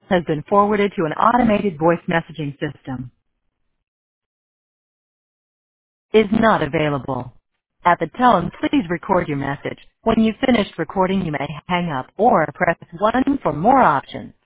has been forwarded to an automated voice messaging system. Is not available. At the tone, please record your message. When you've finished recording, you may hang up or press 1 for more options.